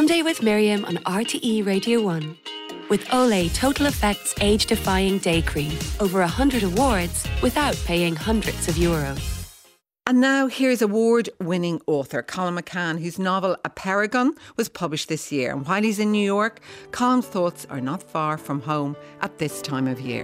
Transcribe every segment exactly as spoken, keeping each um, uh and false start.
Sunday with Miriam on R T E Radio one. With Olay Total Effects Age-Defying Day Cream. Over one hundred awards without paying hundreds of euros. And now here's award-winning author Colin McCann, whose novel A Paragon was published this year. And while he's in New York, Colin's thoughts are not far from home at this time of year.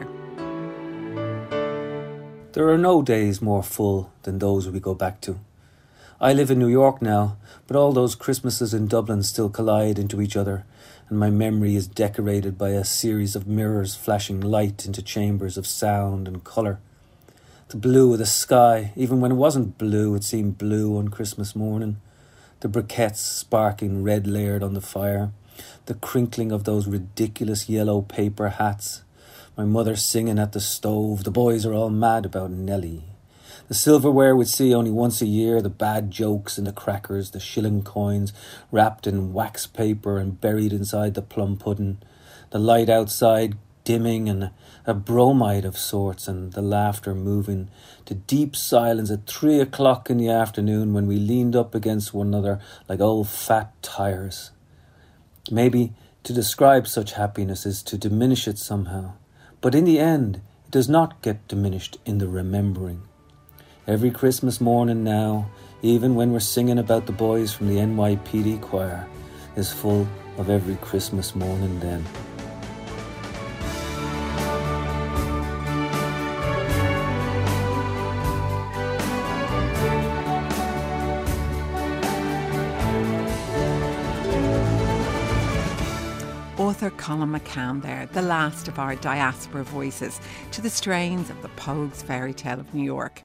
There are no days more full than those we go back to. I live in New York now, but all those Christmases in Dublin still collide into each other, and my memory is decorated by a series of mirrors flashing light into chambers of sound and colour. The blue of the sky, even when it wasn't blue, it seemed blue on Christmas morning. The briquettes sparking red layered on the fire. The crinkling of those ridiculous yellow paper hats. My mother singing at the stove. The boys are all mad about Nelly. The silverware we'd see only once a year, the bad jokes and the crackers, the shilling coins wrapped in wax paper and buried inside the plum pudding. The light outside dimming and a bromide of sorts, and the laughter moving to deep silence at three o'clock in the afternoon when we leaned up against one another like old fat tires. Maybe to describe such happiness is to diminish it somehow, but in the end it does not get diminished in the remembering. Every Christmas morning now, even when we're singing about the boys from the N Y P D choir, is full of every Christmas morning then. Author Colin McCann there, the last of our diaspora voices, to the strains of the Pogues fairy tale of New York.